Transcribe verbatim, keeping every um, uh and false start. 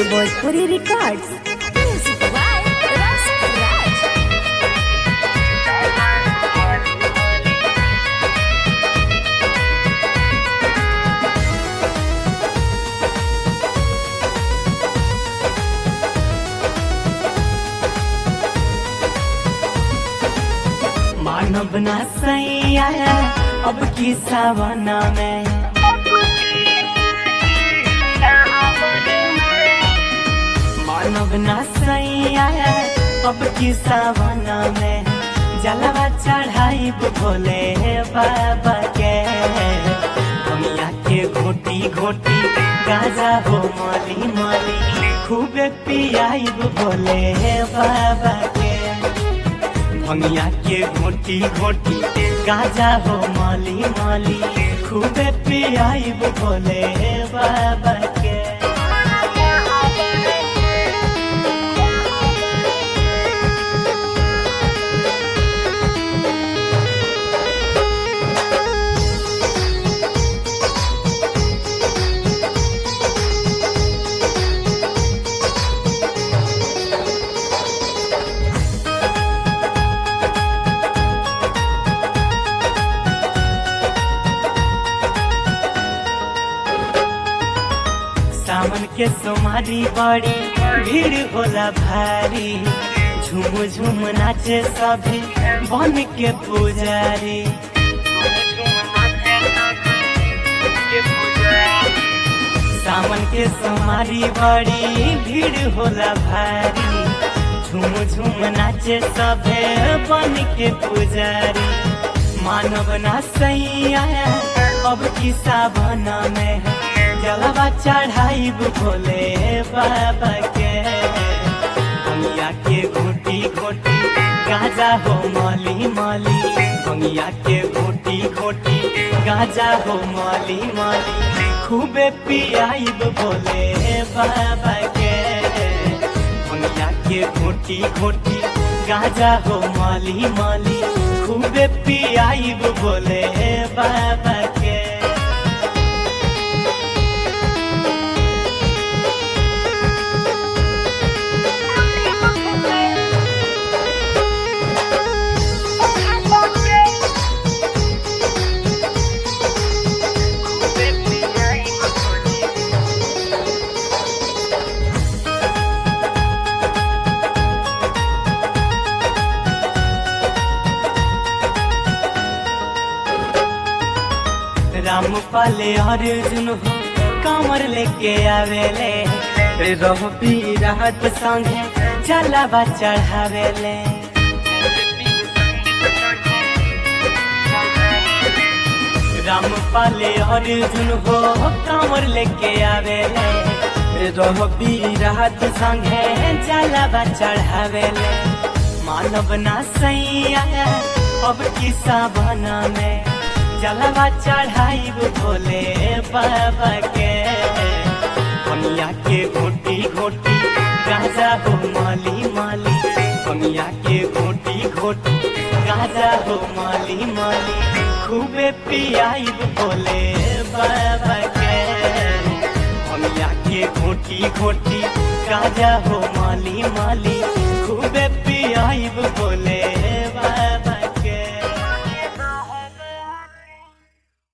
Bhojpuri Records. Music by Rasa Raj. मानव ना सही आया अब की सावना में, मानव ना सही आया अब की सावना में, जलवा चढ़ाई भोले बाबा के, दुनिया के घोटी घोटी गाजा हो माली माली, खूबे पियाई भोले बाबा के, भंगिया के घोटी घोटी गाजा हो माली माली, खूबे पियाई भोले बाबा के। सावन के सोमारी बड़ी भीड़ होला भारी, झूम झूम नाचे सभी बन के पुजारी, सावन के सोमारी बड़ी भीड़ होला भारी, झूम झूम नाचे सभे बन के पुजारी, मानव ना सही आया अब की सावन में, जलवा चढ़ाई भोले बाबा के, दुनिया के घोटी घोटी गाजा हो माली माली, दुनिया के घोटी घोटी गाजा हो माली माली, खूबे पियाई भोले बाबा के, दुनिया के घोटी घोटी गाजा हो माली माली, खूबे पियाई भोले बाबा के। राम पाले अर्जुन हो कांवर लेके आवेले, रवि राहत संगे जलवा चढ़ावेले, राम पाले अर्जुन हो कांवर लेके आवेले, रवि राहत संगे जलवा चढ़ावेले, मानव ना सही आया अब की सावन में, जलवा चढ़ाई भोले बाबा के, दुनिया के घोटी घोटी गाजा हो माली माली, दुनिया के घोटी घोटी गाजा हो माली माली, खूबे पियाई भोले बाबा के, दुनिया के घोटी घोटी गाजा हो माली माली,